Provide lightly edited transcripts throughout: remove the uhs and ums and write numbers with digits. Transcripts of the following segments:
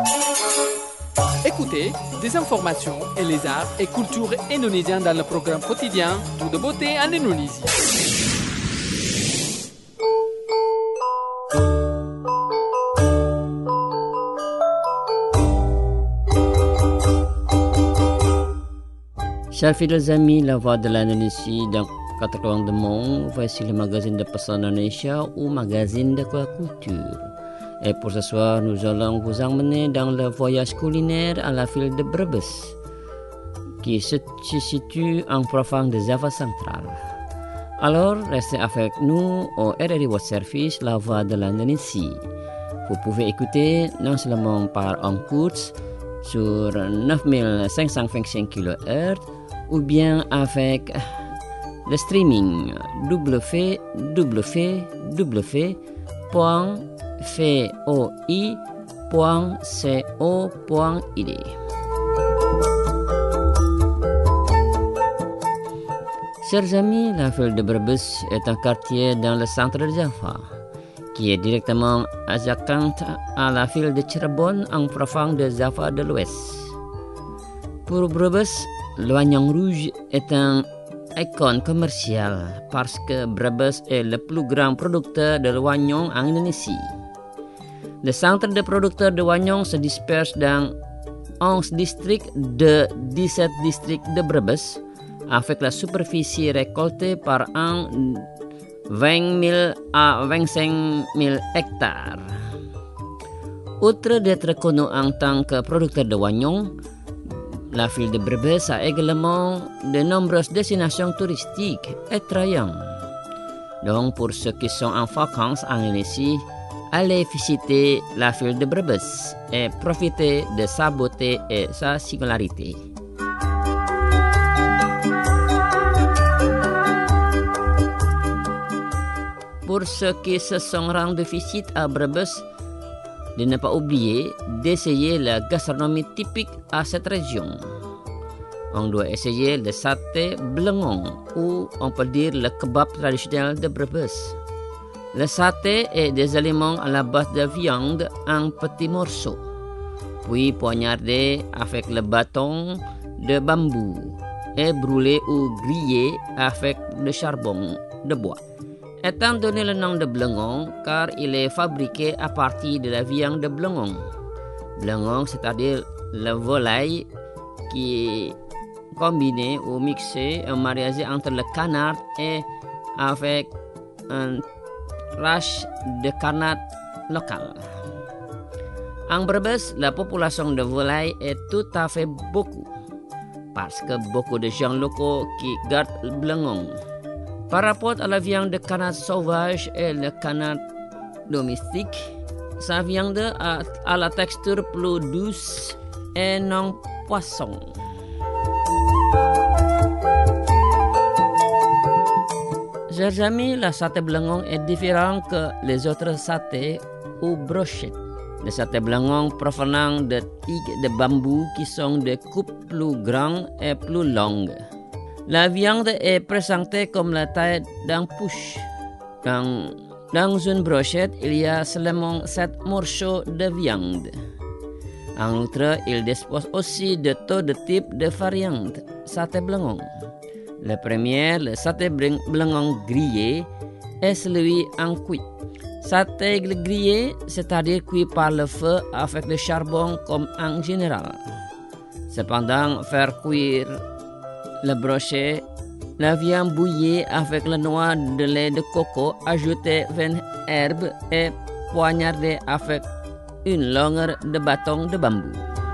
Écoutez des informations et les arts et cultures indonésiens dans le programme quotidien Tout de beauté en Indonésie. Chers fidèles amis, la voix de l'Indonésie dans 4 coins du monde, voici le magazine de Personne Indonesia ou magazine de la culture. Et pour ce soir, nous allons vous emmener dans le voyage culinaire à la ville de Brebes, qui se situe en province de Java centrale. Alors, restez avec nous au RRI World Service, la voix de l'Indonésie. Vous pouvez écouter non seulement par en course sur 9525 kHz, ou bien avec le streaming www.foi.co.id. Chers amis, la ville de Brebes est un quartier dans le centre de Java, qui est directement adjacente à la ville de Cirebon en province de Java de l'Ouest. Pour Brebes, le Wanyang rouge est un icône commercial parce que Brebes est le plus grand producteur de wanyang en Indonésie. Le centre de producteurs de wanyang se disperse dans 11 districts de 17 districts de Brebes, avec la superficie récoltée par an 20 000 à 25 000 hectares. Outre d'être connu en tant que producteur de wanyang, la ville de Brebes a également de nombreuses destinations touristiques attrayantes. Donc, pour ceux qui sont en vacances en Indonésie, allez visiter la ville de Brebes et profitez de sa beauté et sa singularité. Pour ceux qui se sont rendus visite à Brebes, de ne pas oublier d'essayer la gastronomie typique à cette région. On doit essayer le saté blengong, ou on peut dire le kebab traditionnel de Brebes. Le saté est des aliments à la base de viande en petits morceaux, puis poignardés avec le bâton de bambou et brûlés ou grillés avec le charbon de bois. Étant donné le nom de blengong, car il est fabriqué à partir de la viande de blengong. Blengong, c'est-à-dire la volaille qui est combinée ou mixée, un mariage entre le canard et avec un race de canard local. En Brebes, la population de volaille est tout à fait beaucoup, parce que beaucoup de gens locaux qui gardent le blengong. Par rapport à la viande de canard sauvage et le canard domestique, sa viande a la texture plus douce et non poisson. Chers amis, la saté blengong est différent que les autres satés ou brochettes. Les satés blengong provenant de tiges de bambou qui sont de coupes plus grandes et plus longues. La viande est présentée comme la taille d'un pouce. Dans une brochette, il y a seulement 7 morceaux de viande. En outre, il dispose aussi de tout de types de variantes saté blengong. Le premier, le saté blengong grillé, est celui en cuit. Saté grillé, c'est-à-dire cuit par le feu avec le charbon comme en général. Cependant, faire cuire le brochet, la viande bouillie avec la noix de lait de coco, ajouter 20 herbes et poignardée avec une longueur de bâton de bambou.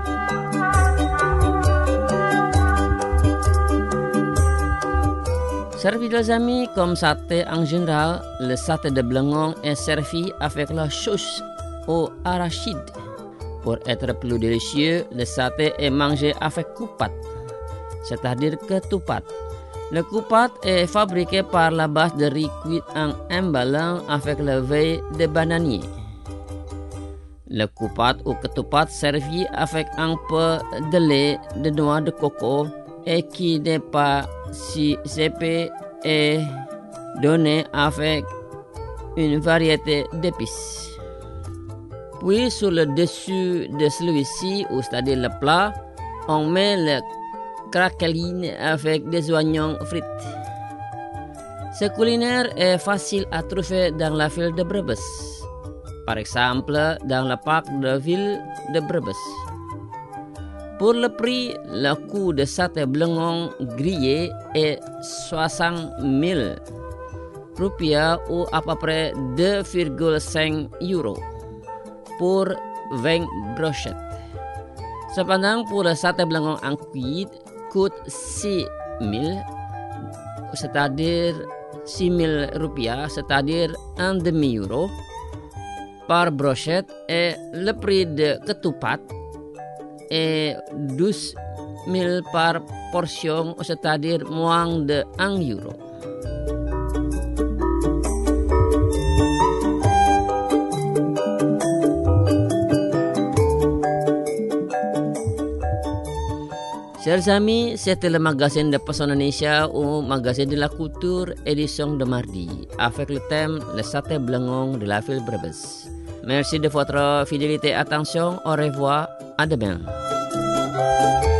Servi les amis comme saté en général, le saté de blengong est servi avec la sauce au arachide. Pour être plus délicieux, le saté est mangé avec kupat, c'est-à-dire ketupat. Le kupat est fabriqué par la base de riz cuit en emballant avec le veille de bananier. Le kupat ou ketupat servi avec un peu de lait de noix de coco et qui n'est pas si épais et donné avec une variété d'épices. Puis sur le dessus de celui-ci, ou c'est-à-dire le plat, on met le craqueline avec des oignons frites. Ce culinaire est facile à trouver dans la ville de Brebes. Par exemple, dans le parc de ville de Brebes. Pour le prix, le coût de saté blengong grillé est 60 000 rupiah ou à peu près 2,5 € pour 20 brochettes. Cependant, pour le saté blengong en cuit coûte 6 000, c'est-à-dire 6 000 rupiah, c'est-à-dire un demi-euro par brochette, et le prix de ketupat est 12 000 par portion, c'est-à-dire moins de 1 euro. Chers amis, c'était le magazine de Post Indonesia ou magazine de la culture édition de mardi avec le thème le saté blengong de la ville Brebes. Merci de votre fidélité et attention. Au revoir. À demain.